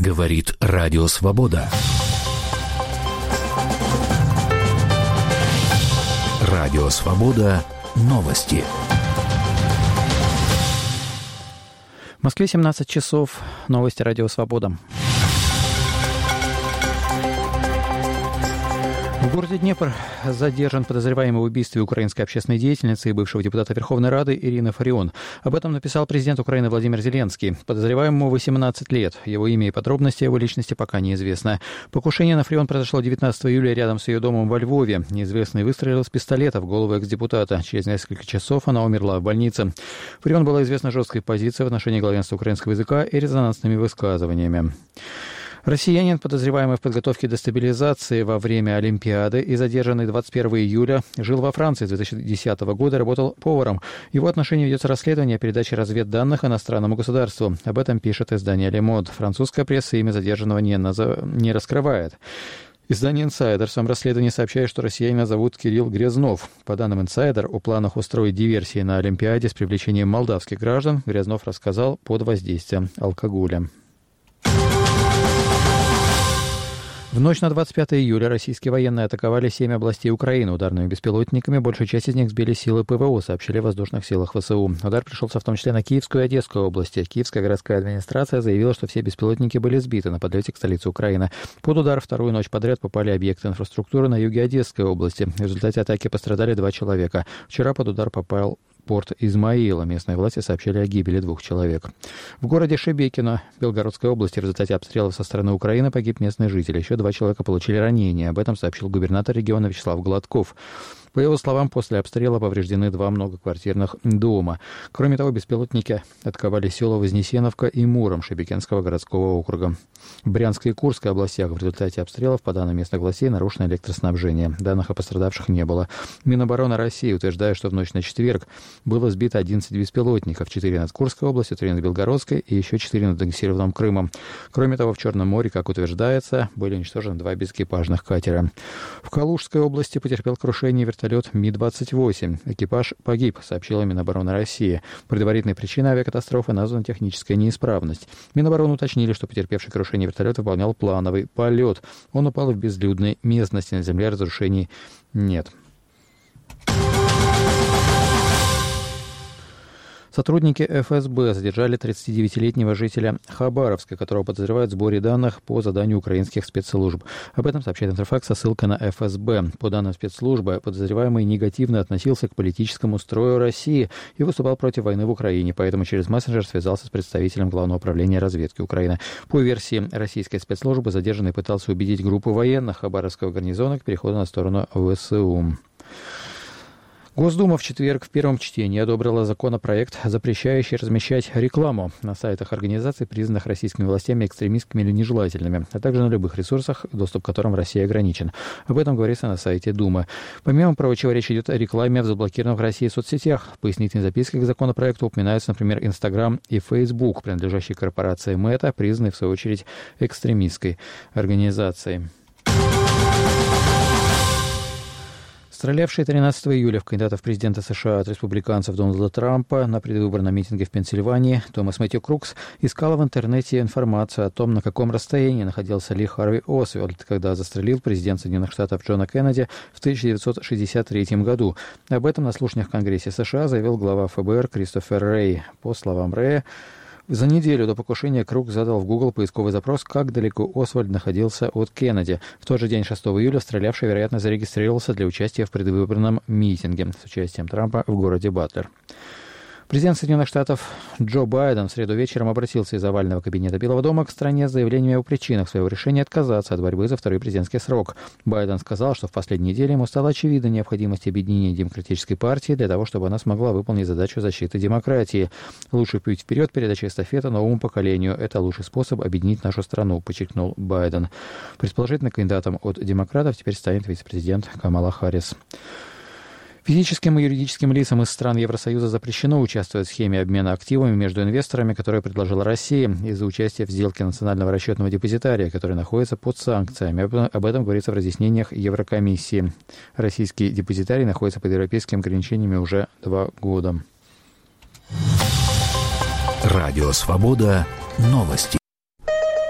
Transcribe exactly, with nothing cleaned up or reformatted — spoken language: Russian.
Говорит Радио Свобода. Радио Свобода. Новости. В Москве семнадцать часов. Новости Радио Свобода. В городе Днепр задержан подозреваемый в убийстве украинской общественной деятельницы и бывшего депутата Верховной Рады Ирины Фарион. Об этом написал президент Украины Владимир Зеленский. Подозреваемому восемнадцать лет. Его имя и подробности его личности пока неизвестны. Покушение на Фарион произошло девятнадцатого июля рядом с ее домом во Львове. Неизвестный выстрелил из пистолета в голову экс-депутата. Через несколько часов она умерла в больнице. Фарион была известна жесткой позицией в отношении главенства украинского языка и резонансными высказываниями. Россиянин, подозреваемый в подготовке дестабилизации во время Олимпиады и задержанный двадцать первого июля, жил во Франции с две тысячи десятого года, работал поваром. В его отношении ведется расследование о передаче разведданных иностранному государству. Об этом пишет издание «Le Monde». Французская пресса имя задержанного не, назов... не раскрывает. Издание «Инсайдер» в своем расследовании сообщает, что россиянина зовут Кирилл Грязнов. По данным «Инсайдер», о планах устроить диверсии на Олимпиаде с привлечением молдавских граждан Грязнов рассказал под воздействием алкоголя. В ночь на двадцать пятое июля российские военные атаковали семь областей Украины ударными беспилотниками. Большую часть из них сбили силы ПВО, сообщили в воздушных силах ВСУ. Удар пришелся в том числе на Киевскую и Одесскую области. Киевская городская администрация заявила, что все беспилотники были сбиты на подлете к столице Украины. Под удар вторую ночь подряд попали объекты инфраструктуры на юге Одесской области. В результате атаки пострадали два человека. Вчера под удар попал порт Измаила. Местные власти сообщили о гибели двух человек. В городе Шебекино Белгородской области в результате обстрелов со стороны Украины погиб местный житель. Еще два человека получили ранения. Об этом сообщил губернатор региона Вячеслав Гладков. По его словам, после обстрела повреждены два многоквартирных дома. Кроме того, беспилотники атаковали села Вознесеновка и Муром Шебекинского городского округа. В Брянской и Курской областях в результате обстрелов, по данным местных властей, нарушено электроснабжение. Данных о пострадавших не было. Минобороны России утверждает, что в ночь на четверг было сбито одиннадцать беспилотников, четыре над Курской областью, три над Белгородской и еще четыре над аннексированным Крымом. Кроме того, в Черном море, как утверждается, были уничтожены два безэкипажных катера. В Калужской области потерпел крушение вертолет Ми двадцать восемь. Экипаж погиб, сообщила Минобороны России. Предварительной причиной авиакатастрофы названа техническая неисправность. Минобороны уточнили, что потерпевший крушение вертолет выполнял плановый полет. Он упал в безлюдной местности. На земле разрушений нет. Сотрудники эф эс бэ задержали тридцатидевятилетнего жителя Хабаровска, которого подозревают в сборе данных по заданию украинских спецслужб. Об этом сообщает Интерфакс со ссылкой на эф эс бэ. По данным спецслужбы, подозреваемый негативно относился к политическому строю России и выступал против войны в Украине, поэтому через мессенджер связался с представителем Главного управления разведки Украины. По версии российской спецслужбы, задержанный пытался убедить группу военных Хабаровского гарнизона к переходу на сторону ВСУ. Госдума в четверг в первом чтении одобрила законопроект, запрещающий размещать рекламу на сайтах организаций, признанных российскими властями экстремистскими или нежелательными, а также на любых ресурсах, доступ к которым в России ограничен. Об этом говорится на сайте Думы. Помимо прочего, речь идет о рекламе в заблокированных в России соцсетях. В пояснительной записке к законопроекту упоминаются, например, Инстаграм и Фейсбук, принадлежащие корпорации Мета, признанной, в свою очередь, экстремистской организацией. Стрелявший тринадцатого июля в кандидата в президенты США от республиканцев Дональда Трампа на предвыборном митинге в Пенсильвании Томас Мэтью Крукс искал в интернете информацию о том, на каком расстоянии находился Ли Харви Освальд, когда застрелил президент Соединенных Штатов Джона Кеннеди в тысяча девятьсот шестьдесят третьем году. Об этом на слушаниях в Конгрессе США заявил глава эф бэ эр Кристофер Рэй. По словам Рэя, за неделю до покушения Крук задал в Google поисковый запрос, как далеко Освальд находился от Кеннеди. В тот же день, шестого июля, стрелявший, вероятно, зарегистрировался для участия в предвыборном митинге с участием Трампа в городе Батлер. Президент Соединенных Штатов Джо Байден в среду вечером обратился из овального кабинета Белого дома к стране с заявлениями о причинах своего решения отказаться от борьбы за второй президентский срок. Байден сказал, что в последние недели ему стала очевидна необходимость объединения Демократической партии для того, чтобы она смогла выполнить задачу защиты демократии. Лучший путь вперед, передача эстафеты новому поколению – это лучший способ объединить нашу страну, подчеркнул Байден. Предположительно, кандидатом от демократов теперь станет вице-президент Камала Харрис. Физическим и юридическим лицам из стран Евросоюза запрещено участвовать в схеме обмена активами между инвесторами, которую предложила Россия из-за участия в сделке Национального расчетного депозитария, который находится под санкциями. Об этом говорится в разъяснениях Еврокомиссии. Российский депозитарий находится под европейскими ограничениями уже два года. Радио «Свобода». Новости.